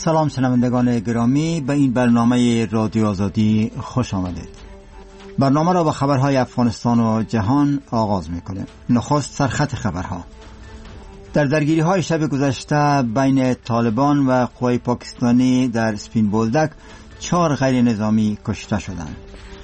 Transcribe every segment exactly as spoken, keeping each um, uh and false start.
سلام شنوندگان گرامی، به این برنامه رادیو آزادی خوش آمدید. برنامه را با خبرهای افغانستان و جهان آغاز می‌کنیم. نخست سرخط خبرها. در درگیری های شب گذشته بین طالبان و قوای پاکستانی در سپین بولدک چهار غیر نظامی کشته شدند.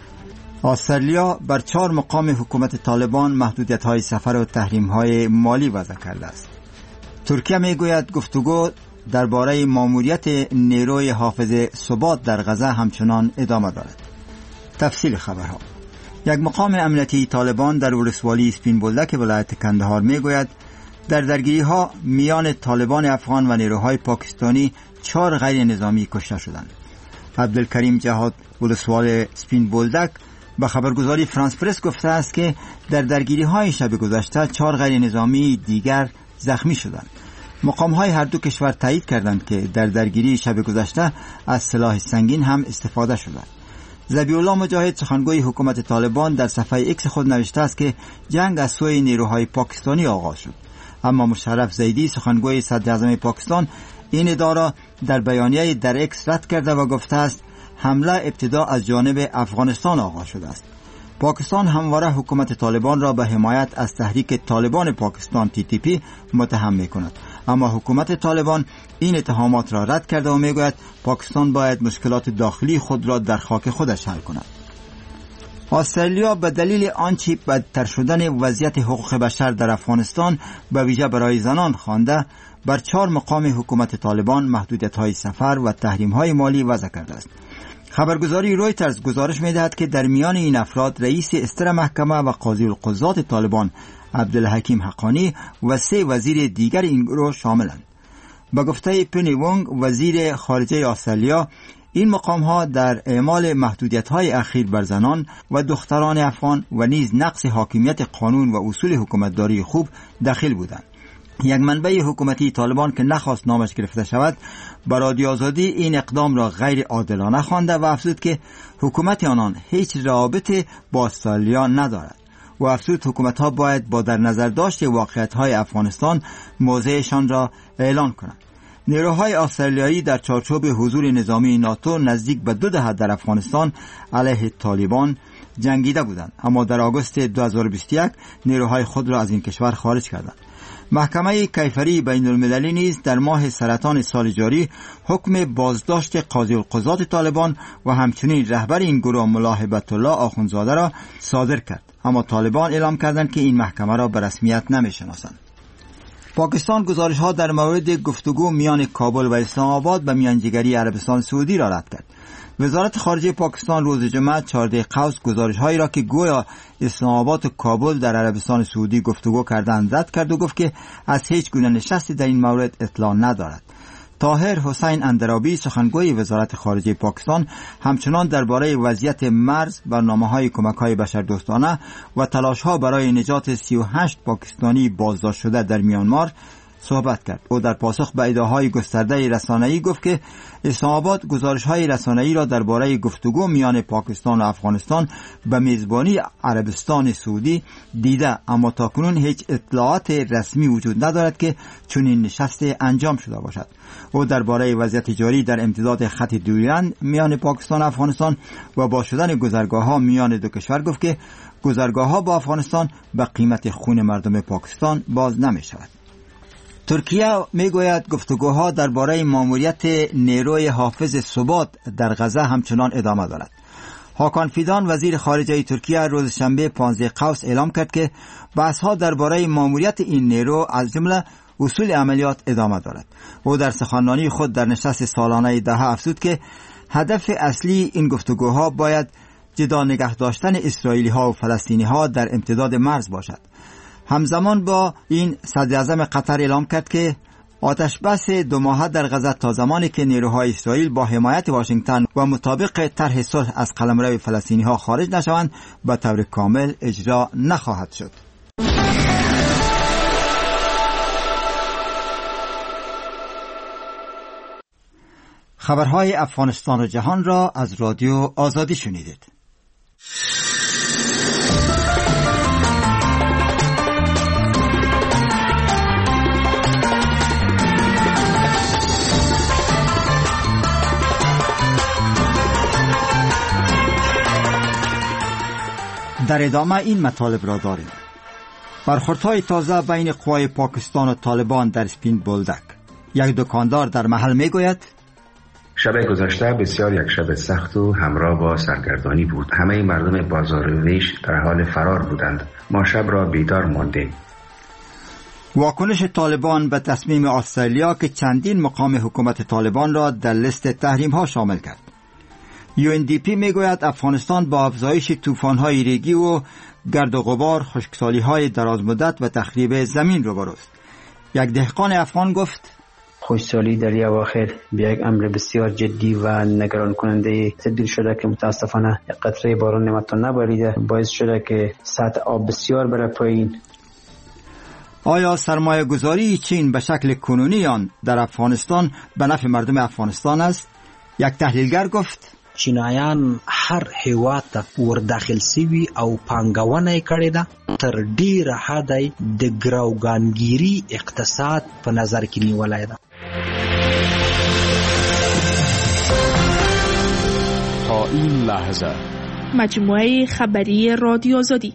استرالیا بر چهار مقام حکومت طالبان محدودیت های سفر و تحریم های مالی وضع کرده است. ترکیه میگوید گفتگو درباره ماموریت نیروی حافظ ثبات در غزه همچنان ادامه دارد. تفصیل خبرها. یک مقام امنیتی طالبان در ولسوالی سپین بولدک ولایت کندهار میگوید در درگیری ها میان طالبان افغان و نیروهای پاکستانی چهار غیر نظامی کشته شدند. عبدالکریم جهاد ولسوال سپین بولدک به خبرگزاری فرانس پرس گفته است که در درگیری های شب گذشته چهار غیر نظامی دیگر زخمی شدند. مقام های هر دو کشور تایید کردند که در درگیری شب گذشته از سلاح سنگین هم استفاده شده. ذبیح الله مجاهد سخنگوی حکومت طالبان در صفحه ایکس خود نوشته است که جنگ از سوی نیروهای پاکستانی آغاز شد، اما مشرف زیدی سخنگوی صدر اعظم پاکستان این ادعا در بیانیه در ایکس رد کرده و گفته است حمله ابتدا از جانب افغانستان آغاز شده است. پاکستان همواره حکومت طالبان را به حمایت از تحریک طالبان پاکستان تی تی پی متهم می‌کند، اما حکومت طالبان این اتهامات را رد کرده و میگوید پاکستان باید مشکلات داخلی خود را در خاک خودش حل کند. استرالیا به دلیل آنچه بدتر شدن وضعیت حقوق بشر در افغانستان به ویژه برای زنان خوانده بر چهار مقام حکومت طالبان محدودیت‌های سفر و تحریم‌های مالی وضع کرده است. خبرگزاری رویترز گزارش می‌دهد که در میان این افراد رئیس استر محکمه و قاضی القضات طالبان عبدالحکیم حقانی و سه وزیر دیگر این گروه شاملند. به گفته پنی وونگ وزیر خارجه استرالیا، این مقام‌ها در اعمال محدودیت‌های اخیر بر زنان و دختران افغان و نیز نقض حاکمیت قانون و اصول حکومتداری خوب دخیل بودند. یک منبع حکومتی طالبان که نخواست نامش گرفته شود به رادیو آزادی این اقدام را غیر عادلانه خوانده و افزود که حکومت آنان هیچ رابطه با استرالیا ندارد و افزود حکومت‌ها باید با در نظر داشت واقعیت‌های افغانستان موضعشان را اعلان کنند. نیروهای استرالیایی در چارچوب حضور نظامی ناتو نزدیک به دو دهه در افغانستان علیه طالبان جنگیده بودند، اما در آگوست دو هزار و بیست و یک نیروهای خود را از این کشور خارج کردند. محکمه کیفری بین المللی نیز در ماه سرطان سال جاری حکم بازداشت قاضی القضات طالبان و همچنین رهبر این گروه ملا هبت الله آخوندزاده را صادر کرد، اما طالبان اعلام کردند که این محکمه را به رسمیت نمی‌شناسند. پاکستان گزارش‌ها در مورد گفتگو میان کابل و اسلام آباد به میانجیگری عربستان سعودی را رد کرد. وزارت خارجه پاکستان روز جمعه چهارده قوس گزارش‌هایی را که گویا اسلام آباد و کابل در عربستان سعودی گفتگو کردند رد کرد و گفت که از هیچ گونه نشستی در این مورد اطلاع ندارد. طاهر حسین اندرابی سخنگوی وزارت خارجه پاکستان همچنان درباره وضعیت مرز، برنامه‌های کمک‌های بشردوستانه و تلاش‌ها برای نجات سی و هشت پاکستانی بازداشت شده در میانمار صحبت کرد. او در پاسخ به ادعاهای گسترده رسانه‌ای گفت که اسلام آباد گزارش‌های رسانه‌ای را درباره گفتگو میان پاکستان و افغانستان به میزبانی عربستان سعودی دیده، اما تاکنون هیچ اطلاعات رسمی وجود ندارد که چنین نشستی انجام شده باشد. او درباره وضعیت جاری در امتداد خط دوریان میان پاکستان و افغانستان و با شدن گذرگاه‌ها میان دو کشور گفت که گذرگاه‌ها با افغانستان به قیمت خون مردم پاکستان باز نمی‌شود. ترکیه میگوید گفتگوها درباره ماموریت نیروی حافظ ثبات در غزه همچنان ادامه دارد. هاکان فیدان وزیر خارجه ترکیه روز شنبه پانزده قوس اعلام کرد که بحث‌ها درباره ماموریت این نیرو از جمله اصول عملیات ادامه دارد. او در سخنرانی خود در نشست سالانه دهه افزود که هدف اصلی این گفتگوها باید جدا نگه داشتن اسرائیلی ها و فلسطینی ها در امتداد مرز باشد. همزمان با این صدر اعظم قطر اعلام کرد که آتش بس دو ماهه در غزه تا زمانی که نیروهای اسرائیل با حمایت واشنگتن و مطابق طرح صلح از قلمرو فلسطینی ها خارج نشوند به طور کامل اجرا نخواهد شد. خبرهای افغانستان و جهان را از رادیو آزادی شنیدید. در ادامه این مطالب را داریم. برخوردهای تازه بین قوای پاکستان و طالبان در سپین بولدک. یک دکاندار در محل می گوید شب گذشته بسیار یک شب سخت و همراه با سرگردانی بود. همه مردم بازار ویش در حال فرار بودند. ما شب را بیدار ماندیم. واکنش طالبان به تصمیم استرالیا که چندین مقام حکومت طالبان را در لیست تحریم ها شامل کرد. یو ان دی پی می گوید افغانستان با افزایش طوفان های ریگی و گرد و غبار، خشکسالی های دراز مدت و تخریب زمین روبروست. یک دهقان افغان گفت خشکسالی در این اواخر به یک امر بسیار جدی و نگران کننده تبدیل شده که متاسفانه قطره باران نمتون نباریده، باعث شده که سطح آب بسیار بره پایین. آیا سرمایه گذاری چین به شکل کنونی آن در افغانستان به نفع مردم افغانستان است؟ یک تحلیلگر گفت چینایان هر هیواد ته ور داخل سوي او پانګونه کړې ده تر ډیره حد د ګراوګانګيري اقتصاد په نظر کې نیولای ده. تا این لحظه مجموعه خبری رادیو آزادی.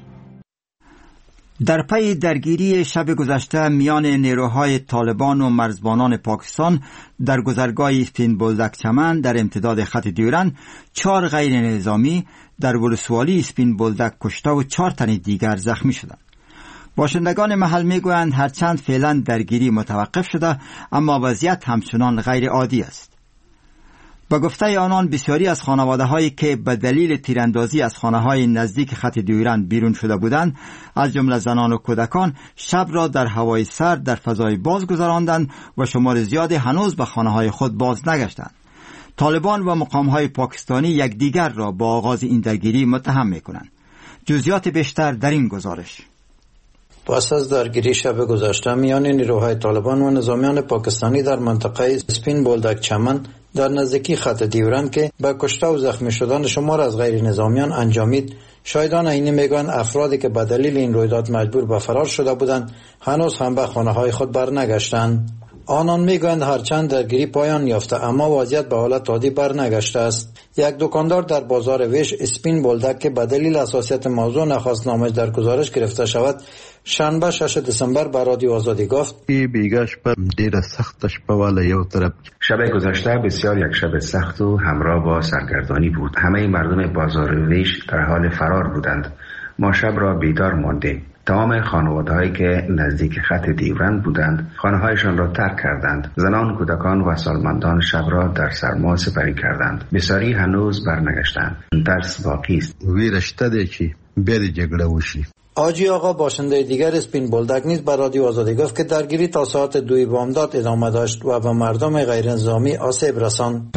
در پی درگیری شب گذشته میان نیروهای طالبان و مرزبانان پاکستان در گذرگاه سپین بولدک چمن در امتداد خط دیورند، چهار غیر نظامی در ولسوالی سپین بولدک کشته و چهار تن دیگر زخمی شدند. باشندگان محل میگویند هرچند فعلا درگیری متوقف شده، اما وضعیت همچنان غیر عادی است. با گفته آنان بسیاری از خانواده هایی که به دلیل تیراندازی از خانه های نزدیک خط دیورند بیرون شده بودند، از جمله زنان و کودکان، شب را در هوای سرد در فضای باز گذراندند و شمار زیادی هنوز به خانه های خود باز نگشتند. طالبان و مقام های پاکستانی یکدیگر را با آغاز این درگیری متهم میکنند. جزئیات بیشتر در این گزارش. پس از درگیری شب گذشته میان نیروهای طالبان و نظامیان پاکستانی در منطقه سپین بولدک چمن در نزدیکی خط دیورند که به کشته و زخمی شدن شمار از غیر نظامیان انجامید، شاهدان عینی میگویند افرادی که به دلیل این رویداد مجبور به فرار شده بودند هنوز هم به خانه های خود برنگشتند. آنان میگویند هرچند درگیری پایان یافته اما وضعیت به حالت عادی برنگشته است. یک دکاندار در بازار ویش اسپین بولدک که به دلیل حساسیت موضوع نخواست نامش در گزارش گرفته شود، شنبه شش دسامبر به رادیو آزادی گفت بیگاش پر ډیره سخت شپه والا یو طرف. شب گذشته بسیار یک شب سخت و همراه با سرگردانی بود. همه مردم بازار ویش در حال فرار بودند. ما شب را بیدار ماندیم. تمام خانواده‌هایی که نزدیک خط دیورند بودند خانه‌هایشان را ترک کردند. زنان، کودکان و سالمندان شب را در سرما سپری کردند. بسیاری هنوز برنگشتند. درس باقی است. ویرشته دی چې بیا د جګړه وشي. آجی آقا باشنده دیگر اسپین بولدک نیز بر رادیو آزادی گفت که درگیری تا ساعت دوی بامداد ادامه داشت و به مردم غیر نظامی آسیب رساند.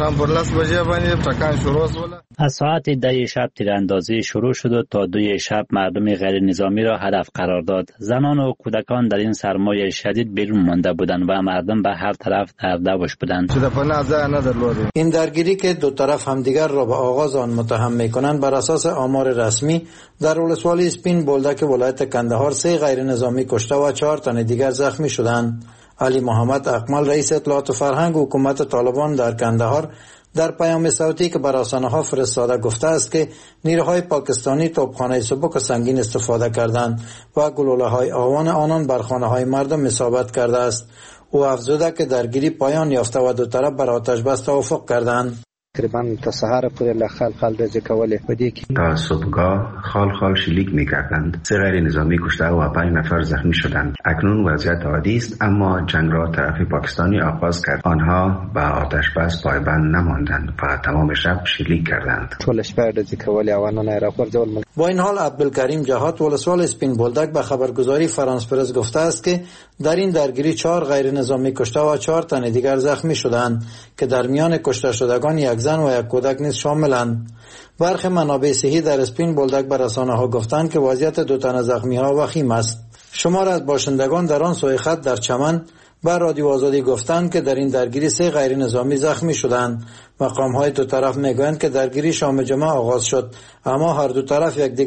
از ساعت ده شب تیراندازی شروع شد و تا دوی شب مردم غیر نظامی را هدف قرار داد. زنان و کودکان در این سرمای شدید بیرون مانده بودند و مردم به هر طرف در دوش بودند. این درگیری که دو طرف همدیگر را به آغاز آن متهم می‌کنند بر اساس آمار رسمی در ولسوالی اسپین بولدک ولایت کندهار سه غیر نظامی کشته و چهار تن دیگر زخمی شدند. علی محمد اکمل رئیس اطلاعات و فرهنگ حکومت طالبان در کندهار در پیام صوتی که بر رسانه‌ها فرستاده گفته است که نیروهای پاکستانی توپخانه سبک و سنگین استفاده کردند و گلوله‌های آوان آنان بر خانه‌های مردم اصابت کرده است. او افزوده که درگیری پایان یافته و دو طرف بر آتش بس توافق کردند. تقریبا تا سهار پورې له خال خال ورځې کولې په دې کې تا صبحگاه خال خال شلیک می‌کردند. سه غیر نظامی کشته و پنج نفر زخمی شدند. اکنون وضعیت عادی است اما جنگ را طرف پاکستانی آغاز کرد. آنها به آتش بس پایبند نماندند و تمام شب شلیک کردند. ټول شپه ورځې کولې اوانونه راغورځول. با این حال عبدالکریم جهات ولسوال اسپین بولدک به خبرگزاری فرانس پرس گفته است که در این درگیری چهار غیر نظامی کشته و چهار تن دیگر زخمی شدند که در میان کشته شدگان یک زن و یک کودک نیز شاملند. برخی منابع صحی در اسپین بولدک به رسانه‌ها گفتند که وضعیت دو تن زخمی‌ها وخیم است. شمار از باشندگان در آن سوی خط در چمن بر رادیو آزادی گفتند که در این درگیری سه غیر نظامی زخمی شدند. مقام‌های دو طرف میگویند که درگیری شام جمعه آغاز شد اما هر دو طرف یکدیگر را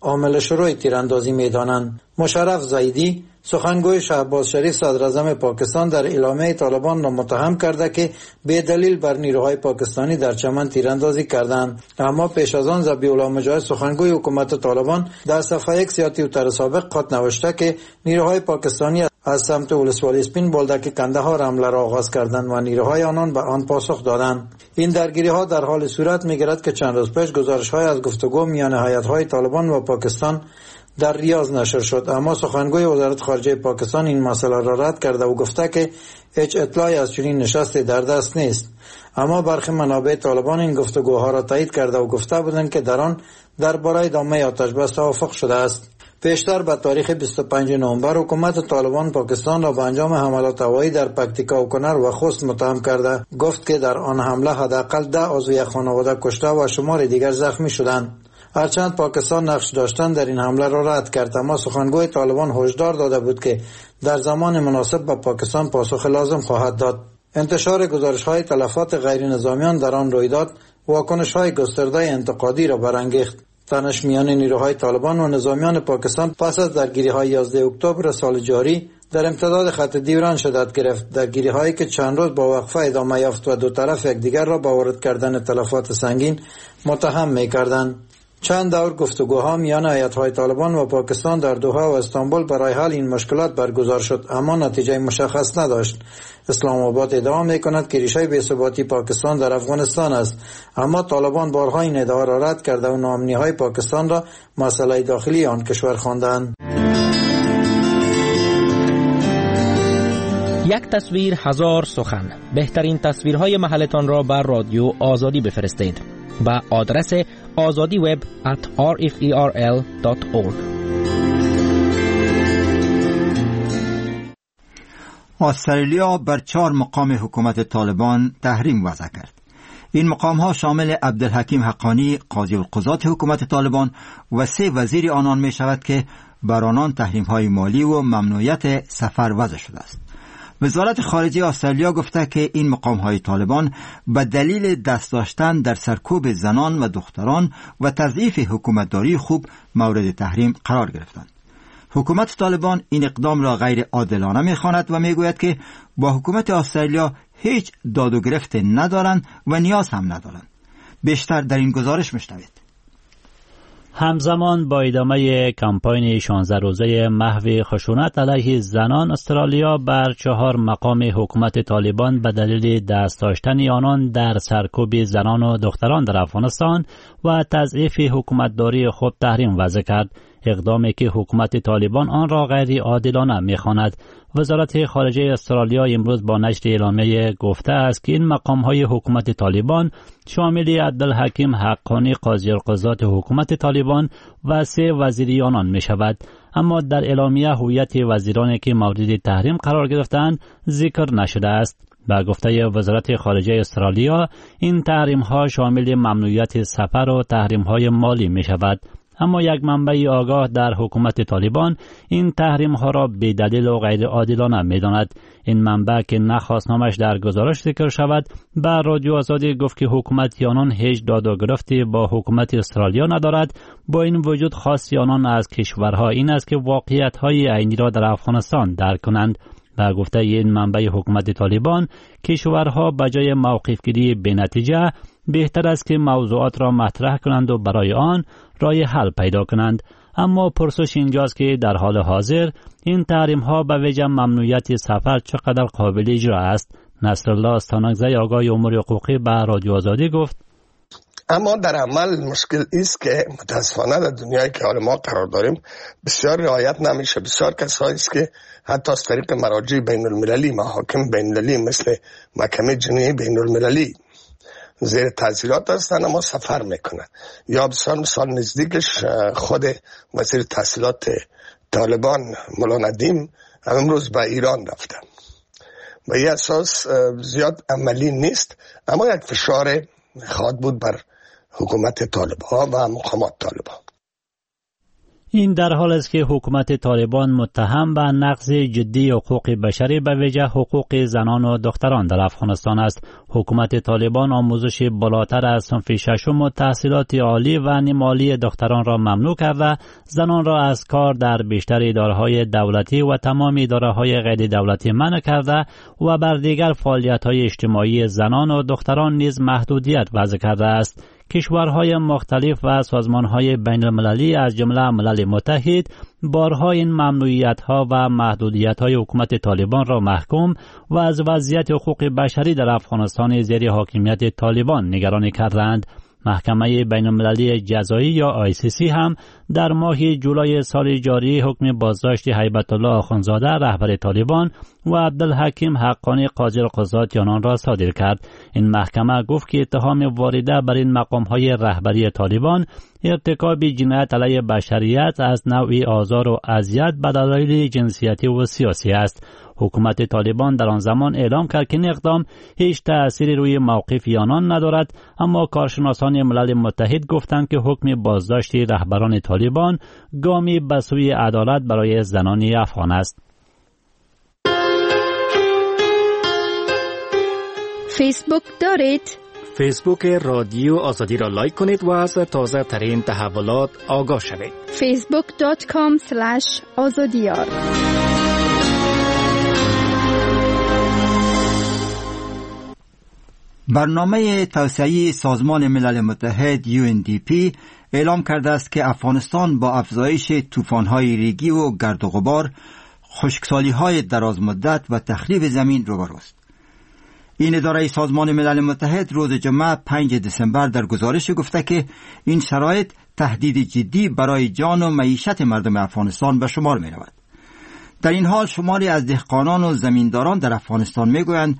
عامل شروع تیراندازی می‌دانند. مشرف زیدی سخنگوی شهباز شریف صدراعظم پاکستان در اعلامیه طالبان را متهم کرده که به دلیل بر نیروهای پاکستانی در چمن تیراندازی کردند. اما پیش از آن ذبیح الله مجاهد سخنگوی حکومت طالبان در صفحه یک سیاتی توییتر سابق خود نوشته که نیروهای پاکستانی از سمت ولسوالی اسپین بولدک کندهار حمله را آغاز کردند و نیروهای آنان به آن پاسخ دادند. این درگیری ها در حال صورت می‌گیرد که چند روز پیش گزارش های از گفتگو میان هیئت‌های طالبان و پاکستان در ریاض نشر شد، اما سخنگوی وزارت خارجه پاکستان این مسئله را رد کرده و گفته که هیچ اطلاعی از چنین نشستی در دست نیست. اما برخی منابع طالبان این گفتگوها را تایید کرده و گفته بودند که در آن درباره ادامه آتش بس توافق شده است. پیشتر به تاریخ بیست و پنجم نوامبر حکومت طالبان پاکستان را به انجام حملات هوایی در پکتیکا و کنر و خوست متهم کرده. گفت که در آن حمله حداقل ده عضو یک خانواده کشته و شمار دیگر زخمی شدند. هرچند پاکستان نقش داشتن در این حمله را رد کرد، اما سخنگوی طالبان هشدار داده بود که در زمان مناسب به پاکستان پاسخ لازم خواهد داد. انتشار گزارش‌های تلفات غیر نظامیان در آن رویداد واکنش‌های گسترده انتقادی را برانگیخت. تنش میان نیروهای طالبان و نظامیان پاکستان پس از درگیری‌های یازده اکتبر سال جاری در امتداد خط دیوران شدت گرفت. درگیری‌هایی که چند روز با وقفه ادامه یافت و دو طرف یکدیگر را به وارد کردن تلفات سنگین متهم می‌کردند. چند دور گفتگوها میان هیئت‌های طالبان و پاکستان در دوحه و استانبول برای حل این مشکلات برگزار شد، اما نتیجه مشخص نداشت. اسلام آباد ادعا می‌کند که ریشه بی‌ثباتی پاکستان در افغانستان است، اما طالبان بارها این ادعا را رد کرده و ناامنی‌های پاکستان را مسئله داخلی آن کشور خواندند. یک تصویر هزار سخن. بهترین تصویرهای محلتان را بر رادیو آزادی بفرستید با آدرس azadi web at r f e r l dot org. استرالیا بر چهار مقام حکومت طالبان تحریم وضع کرد. این مقام ها شامل عبدالحکیم حقانی قاضی القضات حکومت طالبان و سه وزیر آنان می شود که بر آنان تحریم های مالی و ممنوعیت سفر وضع شده است. وزارت خارجه استرالیا گفته که این مقام‌های طالبان به دلیل دست داشتن در سرکوب زنان و دختران و تضعیف حکومتداری خوب مورد تحریم قرار گرفتند. حکومت طالبان این اقدام را غیر عادلانه می‌خواند و می‌گوید که با حکومت استرالیا هیچ داد و گرفت ندارند و نیاز هم ندارند. بیشتر در این گزارش می‌شنوید. همزمان با ادامه کمپاین شانزده روزه محو خشونت علیه زنان، استرالیا بر چهار مقام حکومت طالبان به دلیل دست داشتن آنان در سرکوب زنان و دختران در افغانستان و تضعیف حکومتداری خود تحریم وضع کرد، اقدامی که حکومت طالبان آن را غیر عادلانه می‌خواند. وزارت خارجه استرالیا امروز با نشر اعلامیه گفته است که این مقام‌های حکومت طالبان شامل عبدالحکیم حقانی قاضی القضات حکومت طالبان و سه وزیر آنان می‌شود، اما در اعلامیه هویت وزیرانی که مورد تحریم قرار گرفتند ذکر نشده است. با گفته وزارت خارجه استرالیا، این تحریم‌ها شامل ممنوعیت سفر و تحریم‌های مالی می‌شود، اما یک منبع آگاه در حکومت طالبان این تحریم ها را بی دلیل و غیر عادلانه می داند. این منبع که نخواست نامش در گزارش ذکر شود، بر رادیو آزادی گفت که حکومت آنان هیچ داد و گرفتی با حکومت استرالیا ندارد. با این وجود خواست آنان از کشورها این است که واقعیت های عینی را در افغانستان درک کنند. و گفته این منبع حکومت طالبان، کشورها بجای موقف گیری بی نتیجه بهتر است که موضوعات را مطرح کنند و برای آن راه حل پیدا کنند. اما پرسش اینجاست که در حال حاضر این تحریم ها به وجه ممنوعیت سفر چقدر قابل اجرا است. نصرالله استانکزی آگاه امور حقوقی به رادیو آزادی گفت: اما در عمل مشکل است که متاسفانه در دنیایی که حال ما قرار داریم بسیار رعایت نمیشه. بسیار کسایی است که حتی از طریق مراجع بین المللی، محاکم بین المللی مثل محکمه جنایی بین المللی زیر تعزیرات هستند اما سفر میکنند. یا بسیار مثال نزدیکش خود وزیر تحصیلات طالبان مولا ندیم امروز به ایران رفته. به این اساس زیاد عملی نیست، اما یک فشار خواهد بود بر حکومت طالبان و مقامات طالبان. این در حال است که حکومت طالبان متهم به نقض جدی حقوق بشری به ویژه حقوق زنان و دختران در افغانستان است. حکومت طالبان آموزش بالاتر از صنف ششم و تحصیلات عالی و نیمه‌عالی دختران را ممنوع کرده، زنان را از کار در بیشتر اداره‌های دولتی و تمام اداره‌های غیر دولتی منع کرده و بر دیگر فعالیت‌های اجتماعی زنان و دختران نیز محدودیت وضع کرده است. کشورهای مختلف و سازمانهای بین المللی از جمله ملل متحد بارها این ممنوعیت‌ها و محدودیت‌های حکومت طالبان را محکوم و از وضعیت حقوق بشری در افغانستان زیر حاکمیت طالبان نگرانی کردند. محکمه بین المللی جزایی یا آی سی سی هم در ماه جولای سال جاری حکم بازداشت هیبت الله آخوندزاده رهبر طالبان و عبدالحکیم حقانی قاضی القضات آنان را صادر کرد. این محکمه گفت که اتهام وارده بر این مقام‌های رهبری طالبان ارتکاب جنایت علیه بشریت از نوع آزار و اذیت به دلایل جنسیتی و سیاسی است. حکومت طالبان در آن زمان اعلام کرد که این اقدام هیچ تأثیری روی موقف آنان ندارد، اما کارشناسان ملل متحد گفتند که حکم بازداشت رهبران طالبان گامی به سوی عدالت برای زنان افغان است. فیسبوک دارید؟ فیسبوک رادیو آزادی را لایک کنید و از تازه ترین تحولات آگاه شوید. فیسبوک دات کام اسلش آزادیار. برنامه توسعه‌ای سازمان ملل متحد یو ان دی پی اعلام کرده است که افغانستان با افزایش طوفان‌های ریگی و گرد و غبار، خشکسالی‌های دراز مدت و تخریب زمین روبروست. این اداره سازمان ملل متحد روز جمعه پنجم دسامبر در گزارش گفته که این شرایط تهدید جدی برای جان و معیشت مردم افغانستان به شمار می رود. در این حال شماری از دهقانان و زمینداران در افغانستان می گویند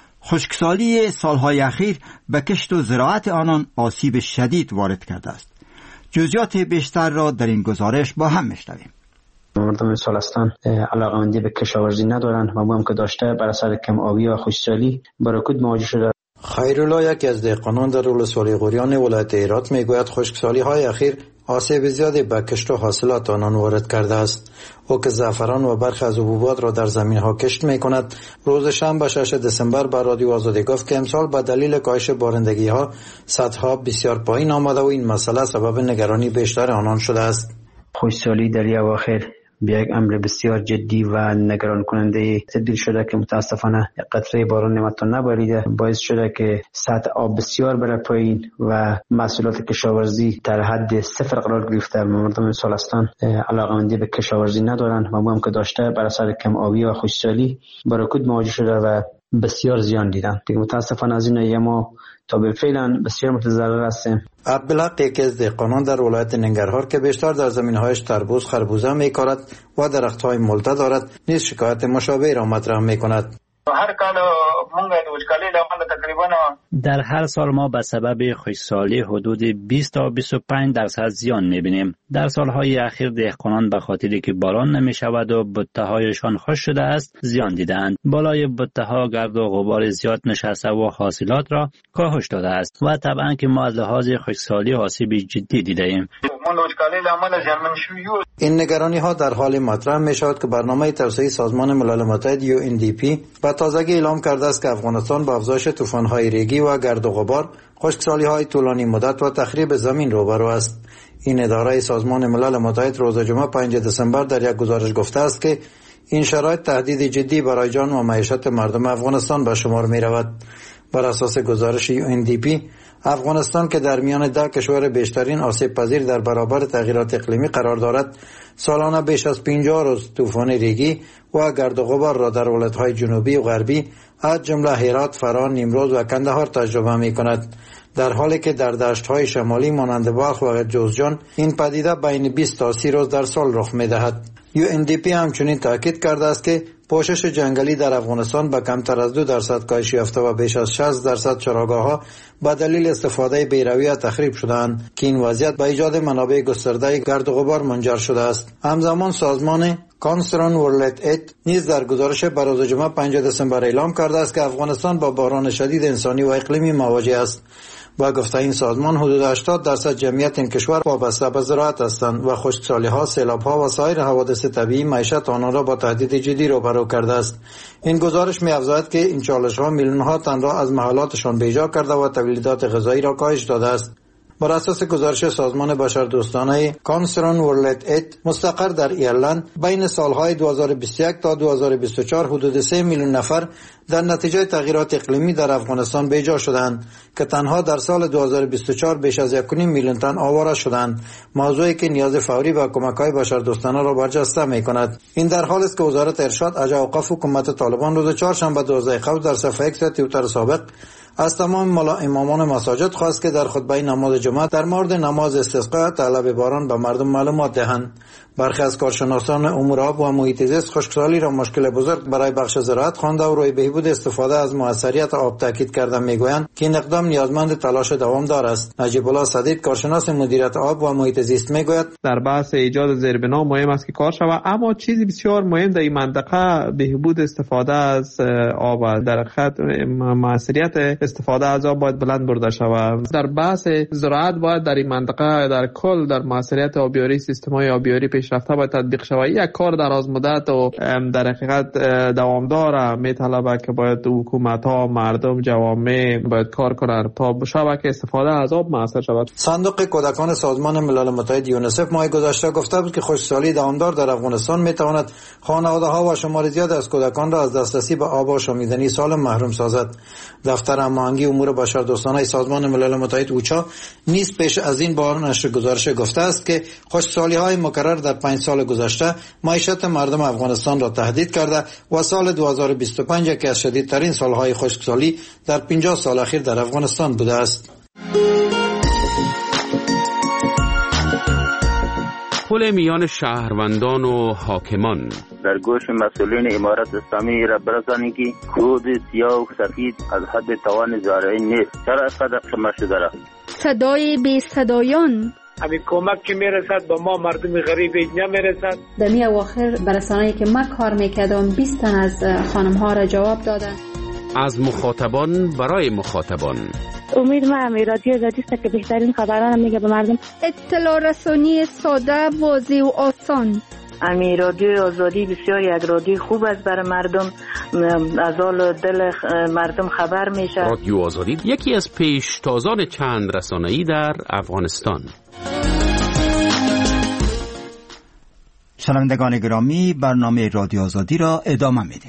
خشکسالی سالهای اخیر به کشت و زراعت آنان آسیب شدید وارد کرده است. جزئیات بیشتر را در این گزارش با هم میشنویم. مردم سالستان علاقه‌مندی به کشاورزی ندارند و هم که داشته بر اثر کم آبی و خشکسالی با رکود مواجه شده. خیرالله یکی از دهقانان در ولسوالی غوریان ولایت هرات میگوید خشکسالی‌های اخیر آسیب زیادی به کشت و حاصلات آنان وارد کرده است. او که زعفران و برخی از حبوبات را در زمین‌ها کشت می‌کند، روز شنبه ششم دسامبر به رادیو آزادی گفت که امسال به دلیل کاهش بارندگی‌ها سطح‌ها بسیار پایین آمده و این مسئله سبب نگرانی بیشتر آنان شده است. خشکسالی در اواخر به یک امر بسیار جدی و نگران کننده تبدیل شده که متاسفانه قطره باران نمتون نباریده، باعث شده که سطح آب بسیار بره پایین و محصولات کشاورزی در حد صفر قرار گرفته. مردم سالستان علاقه‌مندی به کشاورزی ندارند و هم که داشته بر اثر کم آبی و خشکسالی با رکود مواجه شده و بسیار زیان دیدن. دیگه متاسفانه از این ما تا به فعلا بسیار متضرر هستیم. عبدالحق یکی از دهقانان در ولایت ننگرهار که بیشتر در زمین‌هایش تربوز خربوزه می‌کارد و درخت‌های ملته دارد نیز شکایت مشابه را مطرح می‌کند. هر کال مونږ د وچکالۍ له امله تقریبا در هر سال ما به سبب خشکسالی حدود بیست تا بیست و پنج درصد زیان می‌بینیم. در سالهای اخیر دهقانان به خاطری که باران نمی‌شود و بته‌هایشان خشک شده است زیان دیدند. بالای بته‌ها گرد و غبار زیاد نشسته و حاصلات را کاهش داده است و طبعاً که ما از لحاظ خشکسالی آسیب جدی دیده‌ایم. این نگرانی ها در حال مطرح می شود که برنامه توسعه سازمان ملل متحد یو ان دی پی به تازگی اعلام کرده است که افغانستان با افزایش طوفان های ریگی و گرد و غبار، خشکسالی های طولانی مدت و تخریب زمین روبرو است. این اداره سازمان ملل متحد روز جمعه پنجم دسامبر در یک گزارش گفته است که این شرایط تهدید جدی برای جان و معیشت مردم افغانستان به شمار می رود. بر اساس گزارش یو ان دی پی، افغانستان که در میان ده کشور بیشترین آسیب پذیر در برابر تغییرات اقلیمی قرار دارد، سالانه بیش از پنجاه روز طوفان ریگی و گرد و غبار را در ولایت‌های جنوبی و غربی از جمله هرات، فران، نیمروز و کندهار تجربه می‌کند، در حالی که در دشت‌های شمالی مانند بلخ و جوزجان این پدیده بین بیست تا سی روز در سال رخ می‌دهد. یو ان دی پی همچنین تاکید کرده است که پوشش جنگلی در افغانستان به کمتر از دو درصد کاهش یافته و بیش از شصت درصد چراگاه‌ها به دلیل استفاده بیرویه تخریب شده‌اند که این وضعیت به ایجاد منابع گسترده گرد و غبار منجر شده است. همزمان سازمان کانسرن ورلد اید نیز در گزارش بر روز جمعه پنجم دسامبر اعلام کرده است که افغانستان با بحران شدید انسانی و اقلیمی مواجه است. با گفته این سازمان حدود هشتاد درصد جمعیت این کشور وابسته به زراعت هستند و خشکسالی‌ها، سیلاب‌ها و سایر حوادث طبیعی معیشت آنها را با تهدید جدی روبرو کرده است. این گزارش می‌افزاید که این چالش‌ها میلیون‌ها تن را از محلاتشان بیجا کرده و تولیدات غذایی را کاهش داده است. بر اساس گزارش سازمان بشردوستانه کانسرن ورلد اید مستقر در ایرلند بین سالهای دو هزار و بیست و یک تا دو هزار و بیست و چهار حدود سه میلیون نفر در نتیجه تغییرات اقلیمی در افغانستان بیجا شدند که تنها در سال دو هزار و بیست و چهار بیش از یک و نیم میلیون تن آواره شدند، موضوعی که نیاز فوری و کمک‌های بشردوستانه را برجسته می‌کند. این در حالی است که وزارت ارشاد از اوقاف حکومت طالبان روز چهارشنبه دوازده خرداد در صفحه اکس توییتر سابق از تمام ملا امامان مساجد خواست که در خطبه نماز جمعه در مورد نماز استسقا طلب باران به مردم معلومات دهند. برخی از کارشناسان امور آب و محیط زیست خشکسالی را مشکل بزرگ برای بخش زراعت خوانده و روی بهبود استفاده از موثریت آب تاکید کرده میگویند که این اقدام نیازمند تلاش دوامدار است. نجیب الله صدیق کارشناس مدیریت آب و محیط زیست میگوید در بحث ایجاد زیربنا مهم است که کار شود، اما چیزی بسیار مهم در این منطقه بهبود استفاده از آب است. در خط موثریت استفاده از آب باید بلند برده شود. در بحث زراعت باید در این منطقه در کل در موثریت آبیاری سیستم‌های آبیاری پیشرفته باید تطبیق شود. یک کار دراز مدت و در حقیقت دوامدار میطلبه که باید حکومت‌ها، مردم، جوامع باید کار کنند تا بشه که استفاده از آب موثر شود. صندوق کودکان سازمان ملل متحد یونیسف ماه گذشته گفته بود که خشکسالی دوامدار در افغانستان میتواند خانواده‌ها و شمار زیاد از کودکان را از دسترسی به آب و شامیدنی سالم محروم سازد. دفتر هماهنگی امور بشردوستانه سازمان ملل متحد اوچا نیز پیش از این بار نشر گزارش گفته است که خشکسالی‌های مکرر در پنج سال گذشته معیشت مردم افغانستان را تهدید کرده و سال دو هزار و بیست و پنج یکی از شدیدترین سالهای خشکسالی در پنجاه سال اخیر در افغانستان بوده است. پل میان شهروندان و حاکمان در گوش مسئولین امارت اسلامی را برسانید که کود سیاه و سفید از حد توان زارعین نیست. چرا اینقدر شما شده را؟ صدای بی صدایان همین کمک که میرسد با ما مردم غریب نمیرسد. در می اواخر برسانه‌ای که من کار میکردم بیست تن از خانم ها را جواب دادن. از مخاطبان برای مخاطبان. امید ما می رادیو آزادی است که بهترین خبران میگه به مردم. اطلاع رسانی ساده، واضح و آسان. امی رادیو آزادی بسیار یک رادیو خوب است برای مردم، از حال دل مردم خبر میشه. رادیو آزادی یکی از پیشتازان چند رسانه‌ای در افغانستان. شنوندگان گرامی، برنامه رادیو آزادی را ادامه میده.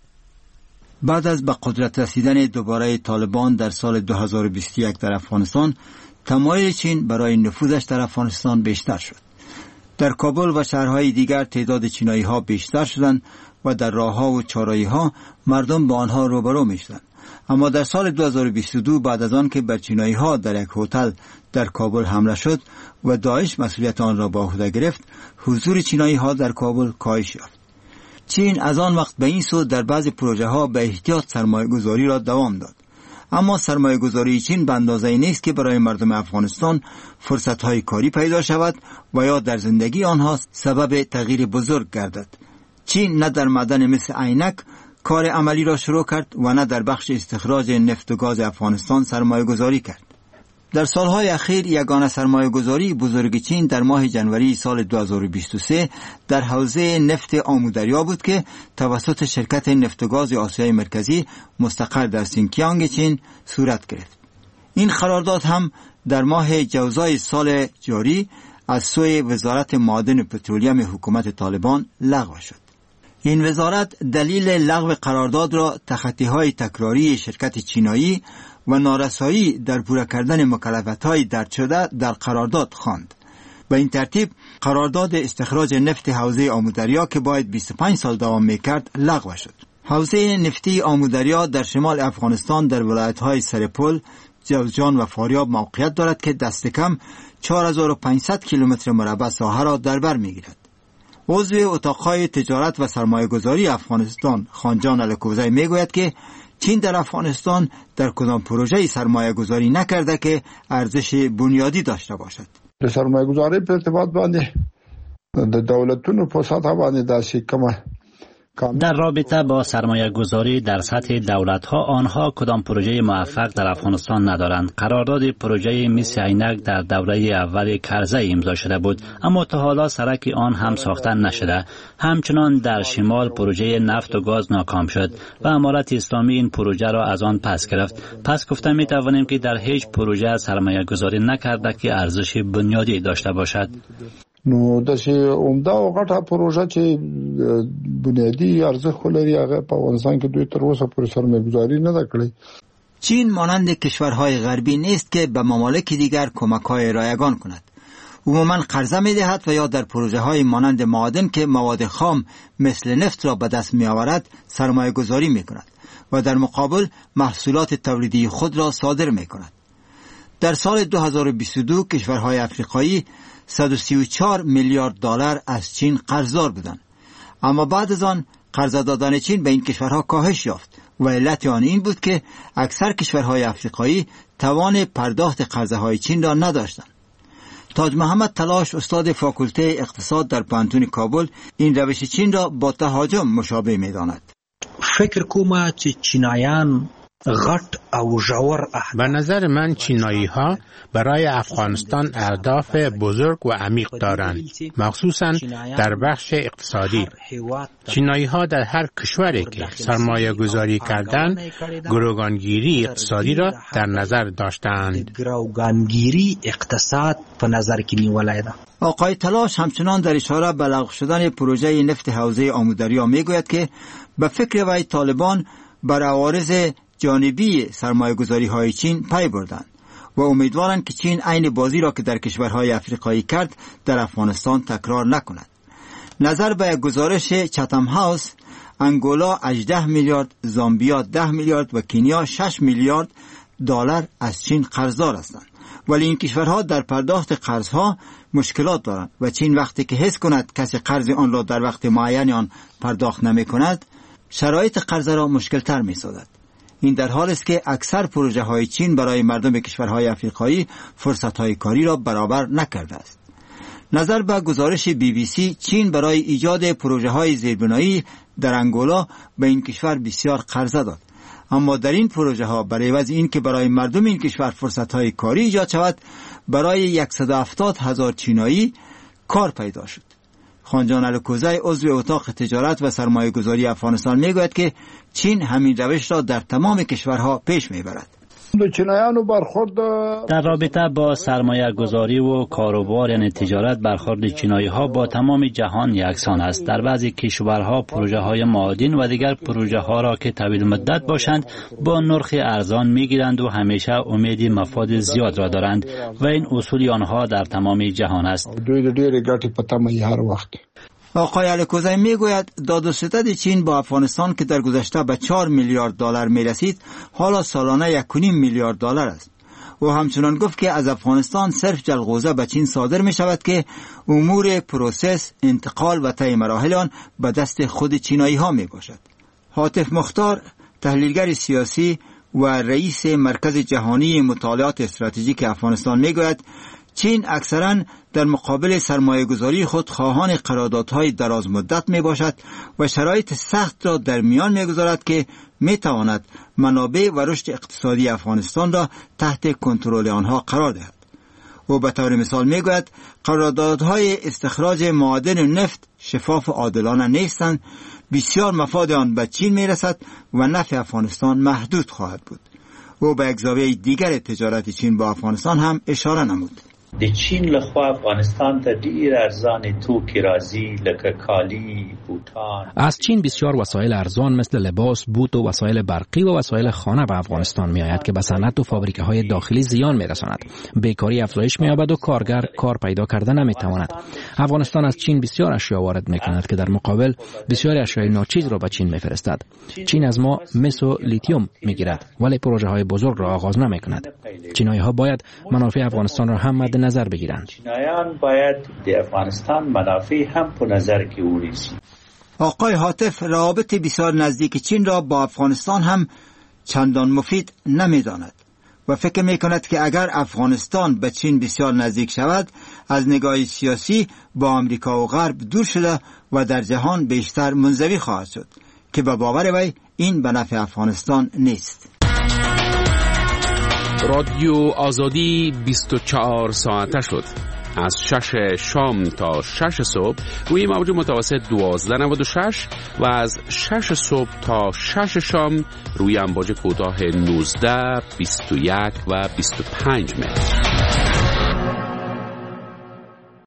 بعد از به قدرت رسیدن دوباره طالبان در سال دو هزار و بیست و یک در افغانستان، تمایل چین برای نفوذش در افغانستان بیشتر شد. در کابل و شهرهای دیگر تعداد چینایی ها بیشتر شدند و در راه ها و چهارراهی ها مردم با آنها روبرو می شدند. اما در سال دو هزار و بیست و دو بعد از آن که بر چینایی ها در یک هتل در کابل حمله شد و داعش مسئولیت آن را به عهده گرفت، حضور چینایی ها در کابل کاهش یافت. چین از آن وقت به این سو در بعض پروژه ها به احتیاط سرمایه گذاری را دوام داد. اما سرمایه گذاری چین به اندازه نیست که برای مردم افغانستان فرصت های کاری پیدا شود و یا در زندگی آنها سبب تغییر بزرگ گردد. چین نه در معدن مثل عینک کار عملی را شروع کرد و نه در بخش استخراج نفت و گاز افغانستان سرمایه گذاری کرد. در سالهای اخیر یگانه سرمایه گذاری بزرگ چین در ماه جنوری سال دو هزار و بیست و سه در حوزه نفت آمودریا بود که توسط شرکت نفت و گاز آسیای مرکزی مستقر در سینکیانگ چین صورت گرفت. این قرارداد هم در ماه جوزای سال جاری از سوی وزارت معادن و پترولیم حکومت طالبان لغو شد. این وزارت دلیل لغو قرارداد را تخطی‌های تکراری شرکت چینایی و نارسایی در پورا کردن مکلفیت‌های درج شده در قرارداد خواند. به این ترتیب قرارداد استخراج نفت حوزه آمودریا که باید بیست و پنج سال دوام می‌کرد لغو شد. حوزه نفتی آمودریا در شمال افغانستان در ولایت‌های سرپل، جوزجان و فاریاب موقعیت دارد که دست کم چهار هزار و پانصد کیلومتر مربع ساحه را در بر می‌گیرد. عضو اتاق‌های تجارت و سرمایه‌گذاری افغانستان خانجان الکوزی میگوید که چین در افغانستان در کدام پروژه‌ای سرمایه‌گذاری نکرده که ارزش بنیادی داشته باشد. د سرمایه‌گذاری په ارتباط باندې د دولتونو په سطح باندې داسې کومه در رابطه با سرمایه گذاری در سطح دولت ها، آنها کدام پروژه موفق در افغانستان ندارند. قرارداد پروژه میس عینک در دوره اول کرزی امضا شده بود، اما تا حالا سرک آن هم ساخته نشده. همچنان در شمال پروژه نفت و گاز ناکام شد و امارت اسلامی این پروژه را از آن پس گرفت. پس گفته می توانیم که در هیچ پروژه سرمایه گذاری نکرده که ارزش بنیادی داشته باشد. نو داسې عمده او غټه پروژه چې بنیادی ارزښت لري هغه په افغانستان کې دوی تر اوسه پورې سرمایه‌گذاری نه کړې. چین مانند کشورهای غربی نیست که به ممالک دیگر کمک‌های رایگان کند. عموما قرضه می‌دهد و یا در پروژه‌های مانند معادن که مواد خام مثل نفت را به دست می‌آورد سرمایه‌گذاری می‌کند و در مقابل محصولات تولیدی خود را صادر می‌کند. در سال دو هزار و بیست و دو کشورهای افریقایی صد و سی و چهار میلیارد دلار از چین قرضدار بودند، اما بعد از آن قرض دادن چین به این کشورها کاهش یافت و علت آن این بود که اکثر کشورهای افریقایی توان پرداخت قرضهای چین را نداشتند. تاج محمد تلاش، استاد فاکولته اقتصاد در پوهنتون کابل، این روش چین را با تهاجم مشابه می‌داند. فکر کومه چې چینایان غټ او ژور به نظر من چینایی ها برای افغانستان اهداف بزرگ و عمیق دارند، مخصوصا در بخش اقتصادی. چینایی ها در هر کشوری که سرمایه گذاری کردند گروگانگیری اقتصادی را در نظر داشتند. گروگانگیری اقتصاد په نظر کې نیولای ده. آقای تلاش همچنان در اشاره به لغو شدن پروژه نفت حوزه آمودریا میگوید که به فکر وی طالبان بر عوارض جانبی سرمایه‌گذاری های چین پی بردند و امیدوارند که چین عین بازی را که در کشورهای افریقایی کرد در افغانستان تکرار نکند. نظر به گزارش چاتم هاوس، انگولا هجده میلیارد، زامبیا ده میلیارد و کنیا شش میلیارد دلار از چین قرضدار هستند، ولی این کشورها در پرداخت قرضها مشکلات دارند و چین وقتی که حس کند کسی قرض آن را در وقت معین آن پرداخت نمی کند، شرایط قرض را مشکل تر می سازد. این در حالی است که اکثر پروژه های چین برای مردم کشورهای افریقایی فرصت های کاری را برابر نکرده است. نظر به گزارش بی بی سی، چین برای ایجاد پروژه های زیربنایی در انگولا به این کشور بسیار قرضه داد، اما در این پروژه ها برای عوض این که برای مردم این کشور فرصت های کاری ایجاد شود، برای صد و هفتاد هزار چینایی کار پیدا شد. خانجان الکوزی، عضو اتاق تجارت و سرمایه گذاری افغانستان، میگوید که چین همین روش را در تمام کشورها پیش میبرد. در رابطه با سرمایه گذاری و کاروبار یعنی تجارت، برخورد چینایی ها با تمام جهان یکسان است. در بعضی کشورها پروژه های معادن و دیگر پروژه ها را که طویل مدت باشند با نرخ ارزان میگیرند و همیشه امید مفاد زیاد را دارند و این اصول آنها در تمام جهان است. آقای الکوزی میگوید داد و ستد چین با افغانستان که در گذشته به چهار میلیارد دلار میرسید، حالا سالانه یک و نیم میلیارد دلار است. او همچنان گفت که از افغانستان صرف جلغوزه به چین صادر می شود که امور پروسس، انتقال و طی مراحل آن به دست خود چینایی ها می باشد. حاتف مختار، تحلیلگر سیاسی و رئیس مرکز جهانی مطالعات استراتژیک افغانستان، میگوید چین اکثراً در مقابل سرمایه گذاری خود خواهان قراردادهای دراز مدت می باشد و شرایط سخت را در میان می گذارد که می تواند منابع و رشد اقتصادی افغانستان را تحت کنترل آنها قرار دهد. او به طور مثال می گوید قراردادهای استخراج معادن نفت شفاف و عادلانه نیستند، بسیار مفاد آن به چین می رسد و نفع افغانستان محدود خواهد بود. او به یک زاویه دیگر تجارت چین با افغانستان هم اشاره نمود. د چین لخوا افغانستان ته ډیر ارزان توکي راځي لکه کالی، بوتان. از چین بسیار وسایل ارزان مثل لباس، بوت و وسایل برقی و وسایل خانه به افغانستان می آید که به صنعت و فابریکه های داخلی زیان می رساند. بیکاری افزایش می یابد و کارگر کار پیدا کرده نمی تواند. افغانستان از چین بسیار اشیا وارد می کند که در مقابل بسیار اشیای ناچیز را به چین می فرستد. چین از ما مس و لیتیوم می گیرد ولی پروژه های بزرگ را آغاز نمی کند. چینایی ها باید منافع افغانستان را هم مد نظر بگیرند. چینایان باید د افغانستان منافع هم په نظر کې ونیسي. آقای حاتف روابط بسیار نزدیک چین را با افغانستان هم چندان مفید نمی‌داند. و فکر می کند که اگر افغانستان به چین بسیار نزدیک شود، از نگاه سیاسی با آمریکا و غرب دور شده و در جهان بیشتر منزوی خواهد شد که به باور وی این به نفع افغانستان نیست. رادیو آزادی بیست و چهار ساعته شد. از شش شام تا شش صبح روی موج متوسط دوازده نود و شش و از شش صبح تا شش شام روی امواج کوتاه نوزده، بیست و یک و بیست و پنج متر.